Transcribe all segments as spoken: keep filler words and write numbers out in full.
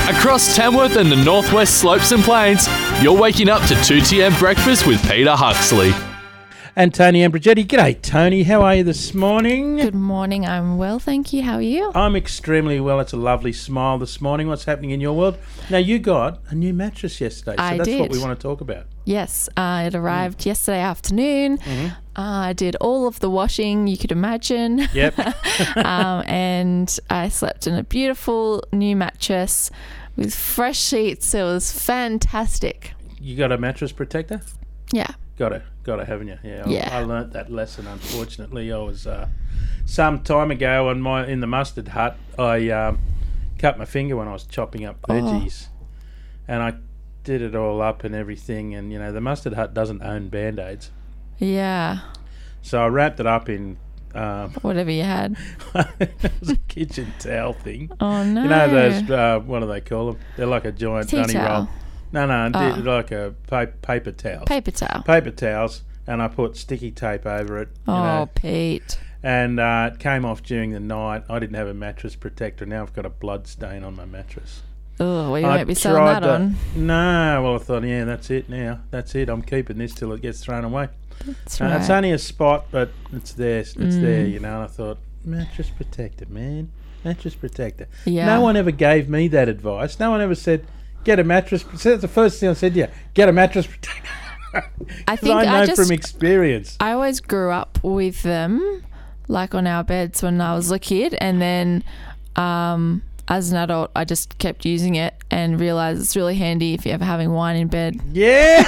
Across Tamworth and the Northwest Slopes and Plains, you're waking up to two T M Breakfast with Peter Huxley. And Tony Ambrogetti. G'day, Tony. How are you this morning? Good morning. I'm well, thank you. How are you? I'm extremely well. It's a lovely smile this morning. What's happening in your world? Now, you got a new mattress yesterday, so I that's did. what we want to talk about. Yes, uh, it arrived mm. yesterday afternoon. Mm-hmm. Uh, I did all of the washing you could imagine. Yep. um, and I slept in a beautiful new mattress with fresh sheets. It was fantastic. You got a mattress protector? Yeah. Got it. Got it, haven't you? Yeah. yeah. I, I learnt that lesson, unfortunately. I was uh, some time ago on my in the mustard hut, I um, cut my finger when I was chopping up veggies. Oh. And I did it all up and everything, and you know the mustard hut doesn't own band-aids. Yeah. So I wrapped it up in um, whatever you had. It was a kitchen towel thing. Oh no! You know those uh, what do they call them? They're like a giant Tea dunny towel. roll. No, no, oh. like a pa- paper towel. Paper towel. Paper towels, and I put sticky tape over it. You oh, know, Pete. And uh, it came off during the night. I didn't have a mattress protector. Now I've got a blood stain on my mattress. Oh, well, you I won't be selling that the, on. No, well, I thought, yeah, that's it now. That's it. I'm keeping this till it gets thrown away. That's uh, right. It's only a spot, but it's there. It's Mm. there, you know. And I thought, mattress protector, man. Mattress protector. Yeah. No one ever gave me that advice. No one ever said, get a mattress. That's the first thing I said, yeah, get a mattress protector. I think I know I just, from experience. I always grew up with them, like on our beds when I was a kid, and then um, as an adult, I just kept using it and realised it's really handy if you're ever having wine in bed. Yeah.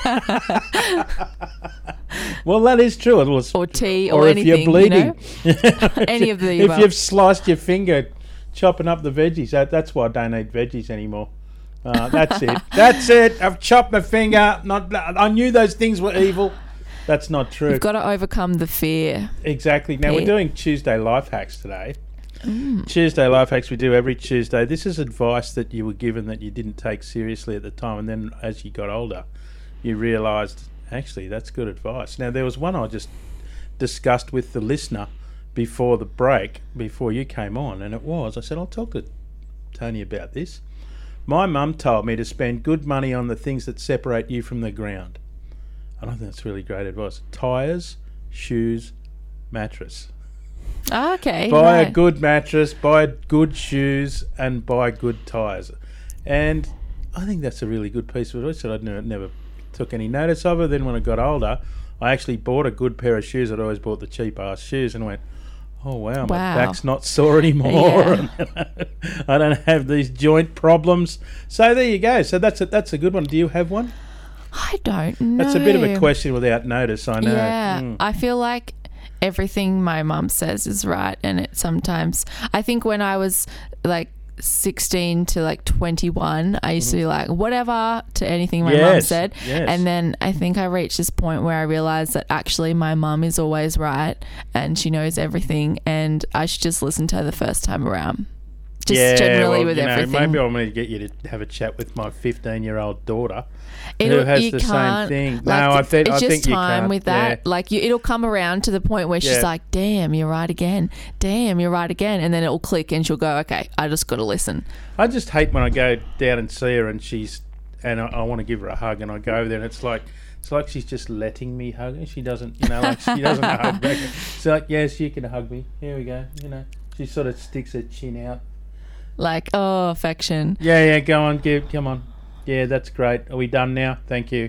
Well, that is true. It was, or tea or or if anything, you're bleeding. You know? Any of the If above. you've sliced your finger chopping up the veggies, that, that's why I don't eat veggies anymore. Uh, that's it. That's it. I've chopped my finger. Not. I knew those things were evil. That's not true. You've got to overcome the fear. Exactly. Now, Pete. we're doing Tuesday Life Hacks today. Mm. Tuesday Life Hacks we do every Tuesday. This is advice that you were given that you didn't take seriously at the time, and then as you got older, you realised, actually, that's good advice. Now, there was one I just discussed with the listener before the break, before you came on, and it was, I said, I'll talk to Tony about this. My mum told me to spend good money on the things that separate you from the ground. I don't think that's really great advice. Tyres, shoes, mattress. Oh, okay. Buy right. a good mattress, buy good shoes, and buy good tyres. And I think that's a really good piece of advice that I never, never took any notice of it. Then when I got older, I actually bought a good pair of shoes. I'd always bought the cheap ass shoes and went, oh wow, my wow. back's not sore anymore. Yeah. I don't have these joint problems. So there you go. So that's a, that's a good one. Do you have one? I don't know. That's a bit of a question without notice, I know. Yeah, Mm. I feel like everything my mum says is right, and it sometimes, I think when I was like sixteen to like twenty-one, I used mm-hmm. to be like whatever to anything my yes, mum said, yes. and then I think I reached this point where I realised that actually my mum is always right and she knows everything, and I should just listen to her the first time around. Just yeah, generally well, with you know, everything. maybe I'm going to get you to have a chat with my fifteen-year-old daughter, It'll, who has you the can't, same thing. Like, no, I, th- it's I just think you time can't. with that. Yeah. Like you, it'll come around to the point where she's Yeah. like, "Damn, you're right again. Damn, you're right again," and then it'll click, and she'll go, "Okay, I just got to listen." I just hate when I go down and see her, and she's and I, I want to give her a hug, and I go over there, and it's like it's like she's just letting me hug her. She doesn't, you know, like she doesn't hug back. She's like, "Yes, you can hug me. Here we go." You know, she sort of sticks her chin out. Like, oh, affection. Yeah, yeah, go on, give, come on. Yeah, that's great. Are we done now? Thank you.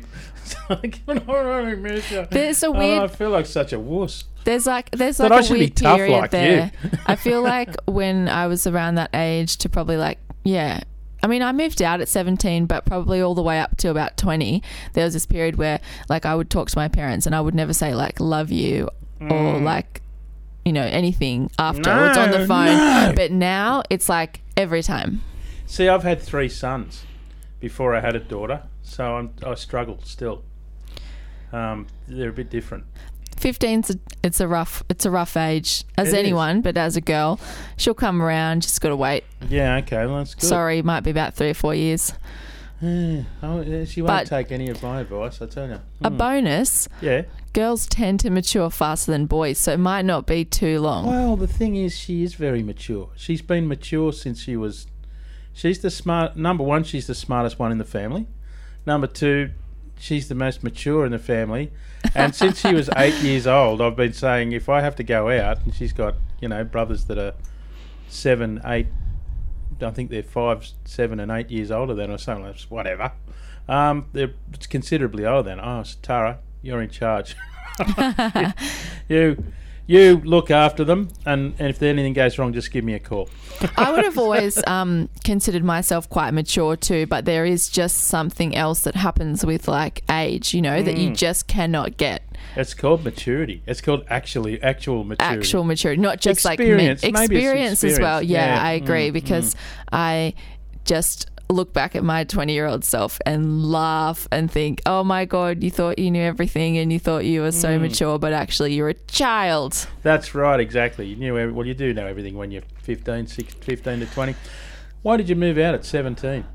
There's a Oh, weird. I feel like such a wuss. There's like there's But like I a should be weird tough period like there. you. I feel like when I was around that age to probably like yeah. I mean, I moved out at seventeen, but probably all the way up to about twenty, there was this period where like I would talk to my parents and I would never say like love you mm. or like, you know, anything afterwards no, on the phone. No. But now it's like every time. See, I've had three sons before I had a daughter, so I'm, I struggle still. Um, they're a bit different. fifteen's a, it's a rough it's a rough age as It anyone, is. but as a girl, she'll come around. Just got to wait. Yeah, okay, well, that's good. Sorry, might be about three or four years. Yeah. Oh, yeah, she won't But- take any of my advice, I tell you. A Hmm. bonus, Yeah. girls tend to mature faster than boys, so it might not be too long. Well, the thing is, she is very mature. She's been mature since she was She's the smart. Number one, she's the smartest one in the family. Number two, she's the most mature in the family. And since she was eight years old, I've been saying if I have to go out, and she's got, you know, brothers that are seven, eight, I think they're five, seven, and eight years older than, or something like that, whatever. Um, they're considerably older than. Oh, so Tara, you're in charge. you, you look after them, and, and if anything goes wrong, just give me a call. I would have always um, considered myself quite mature too, but there is just something else that happens with like age, you know, mm. that you just cannot get. It's called maturity. It's called actually actual maturity. Actual maturity, not just experience. like me- experience, experience as well. Yeah, yeah. I agree mm. because mm. I just look back at my twenty-year-old self and laugh and think, oh my God, you thought you knew everything and you thought you were so mm. mature, but actually you're a child. That's right, exactly. You knew every, well, you do know everything when you're fifteen, sixteen, fifteen to twenty. Why did you move out at seventeen?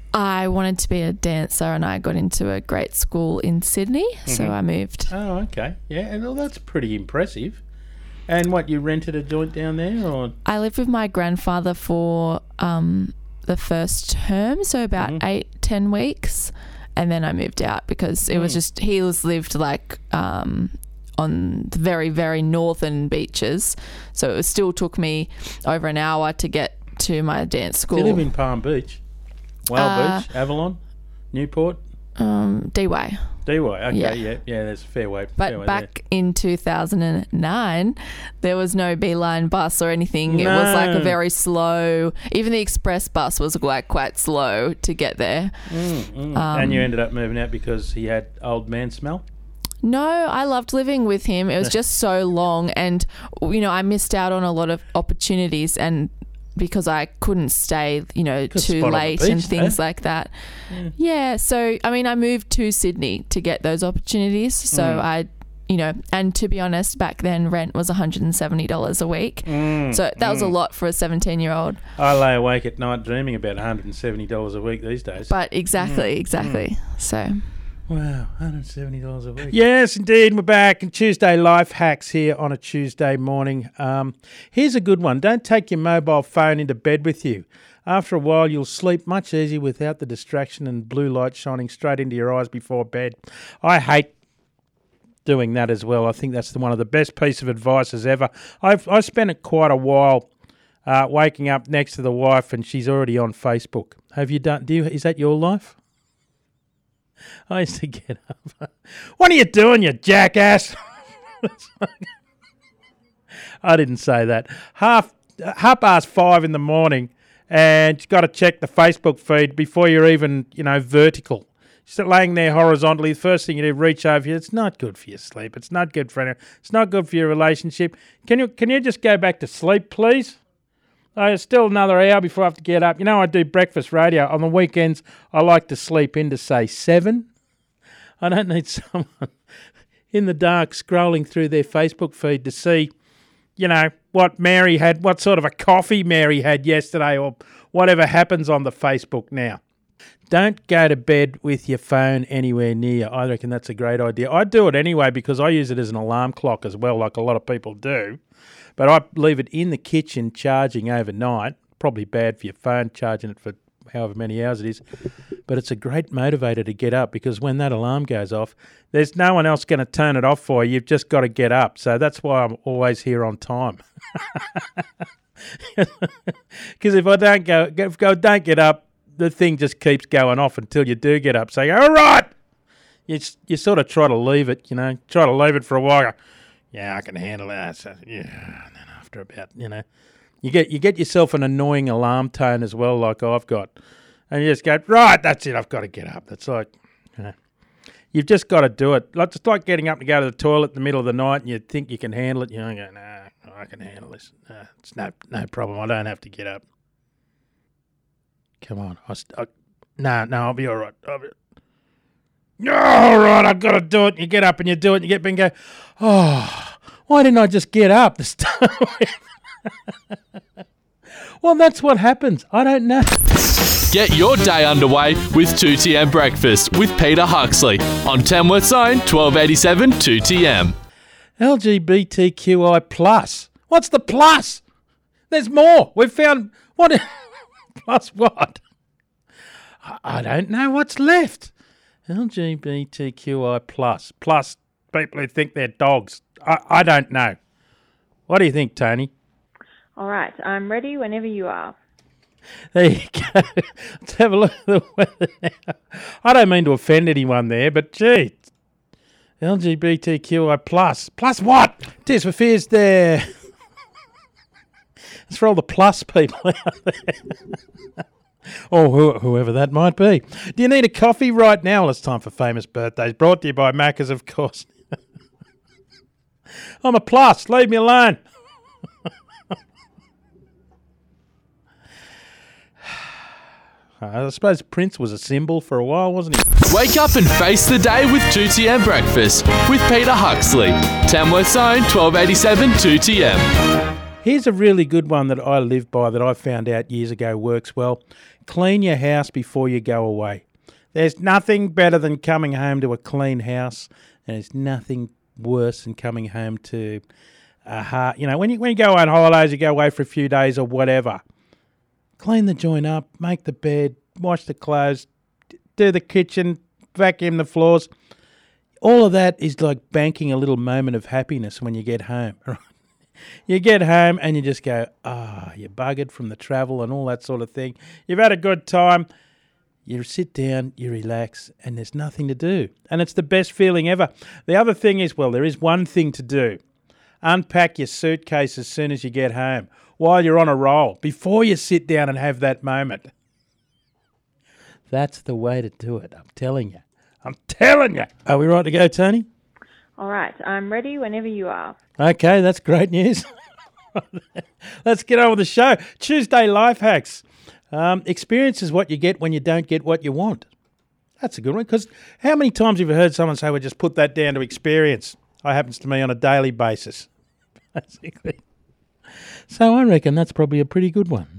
I wanted to be a dancer and I got into a great school in Sydney, mm-hmm. so I moved. Oh, okay. Yeah, well, that's pretty impressive. And what, you rented a joint down there? Or I lived with my grandfather for um, the first term, so about mm-hmm. eight, ten weeks, and then I moved out because it mm. was just, he was lived like um, on the very, very northern beaches, so it still took me over an hour to get to my dance school. Do you live in Palm Beach? Whale Uh, Beach, Avalon, Newport? Um, D Y. D Y, okay, Yeah. yeah, yeah, there's a fair way. But fair way back there. in two thousand nine, there was no Beeline bus or anything. It was like a No. very slow, even the express bus was like quite slow to get there. Mm, mm. Um, and you ended up moving out because he had old man smell? No, I loved living with him. It was just so long and, you know, I missed out on a lot of opportunities and because I couldn't stay, you know, Good too spot on the late beach, and things eh? like that. Yeah. Yeah. So, I mean, I moved to Sydney to get those opportunities. So Mm. I, you know, and to be honest, back then rent was one hundred seventy dollars a week. Mm, So that was a mm. lot for a seventeen-year-old. I lay awake at night dreaming about one hundred seventy dollars a week these days. But exactly, Mm, exactly. So... Wow, one hundred seventy dollars a week. Yes, indeed. We're back. And Tuesday Life Hacks here on a Tuesday morning. Um, here's a good one. Don't take your mobile phone into bed with you. After a while, you'll sleep much easier without the distraction and blue light shining straight into your eyes before bed. I hate doing that as well. I think that's the, one of the best piece of advice as ever. I've I spent it quite a while uh, waking up next to the wife and she's already on Facebook. Have you done? Do you? Is that your life? I used to get up. What are you doing, you jackass? I didn't say that. Half half past five in the morning, and you've got to check the Facebook feed before you're even, you know, vertical. Just laying there horizontally. The first thing you do, reach over you. It's not good for your sleep. It's not good for anyone. It's not good for your relationship. Can you can you just go back to sleep, please? Oh, it's still another hour before I have to get up. You know, I do breakfast radio. On the weekends, I like to sleep in to, say, seven. I don't need someone in the dark scrolling through their Facebook feed to see, you know, what Mary had, what sort of a coffee Mary had yesterday or whatever happens on the Facebook now. Don't go to bed with your phone anywhere near. I reckon that's a great idea. I do it anyway because I use it as an alarm clock as well, like a lot of people do. But I leave it in the kitchen charging overnight. Probably bad for your phone, charging it for however many hours it is. But it's a great motivator to get up because when that alarm goes off, there's no one else going to turn it off for you. You've just got to get up. So that's why I'm always here on time. Because if I don't go, if I don't get up, the thing just keeps going off until you do get up. So you go, all right. You, you sort of try to leave it, you know, try to leave it for a while. Yeah, I can handle that. So, yeah, and then after about, you know, you get you get yourself an annoying alarm tone as well, like I've got, and you just go, right, that's it, I've got to get up. That's like, you know, you've just got to do it. Like it's like getting up to go to the toilet in the middle of the night, and you think you can handle it. You know, you go, nah, I can handle this. Nah, it's no no problem. I don't have to get up. Come on, I, I no no, I'll be all right. I'll be, no, all right, I've got to do it. You get up and you do it, and you get up and go, oh, why didn't I just get up this time? Well, that's what happens. I don't know. Get your day underway with two T M Breakfast with Peter Huxley on Tamworth's own twelve eighty-seven two T M. L G B T Q I plus. What's the plus? There's more. We've found what? Plus what? I, I don't know what's left. L G B T Q I plus. Plus people who think they're dogs. I, I don't know. What do you think, Tony? All right, I'm ready whenever you are. There you go. Let's have a look at the weather now. I don't mean to offend anyone there, but gee, L G B T Q I plus. Plus what? Tears for Fears there. It's for all the plus people out there. Or who, whoever that might be. Do you need a coffee right now? Well, it's time for Famous Birthdays. Brought to you by Macca's, of course. I'm a plus. Leave me alone. I suppose Prince was a symbol for a while, wasn't he? Wake up and face the day with two T M Breakfast with Peter Huxley. Tamworth Zone, twelve eighty-seven two T M. Here's a really good one that I live by that I found out years ago works well. Clean your house before you go away. There's nothing better than coming home to a clean house, and there's nothing worse than coming home to a heart. You know, when you when you go on holidays, you go away for a few days or whatever. Clean the joint up, make the bed, wash the clothes, do the kitchen, vacuum the floors. All of that is like banking a little moment of happiness when you get home. You get home and you just go, ah, oh, you're buggered from the travel and all that sort of thing. You've had a good time. You sit down, you relax, and there's nothing to do. And it's the best feeling ever. The other thing is, well, there is one thing to do. Unpack your suitcase as soon as you get home, while you're on a roll, before you sit down and have that moment. That's the way to do it, I'm telling you. I'm telling you. Are we right to go, Tony? All right, I'm ready whenever you are. Okay, that's great news. Let's get on with the show. Tuesday Life Hacks. Um, experience is what you get when you don't get what you want. That's a good one, because how many times have you heard someone say, well, just put that down to experience? It happens to me on a daily basis, basically. So I reckon that's probably a pretty good one.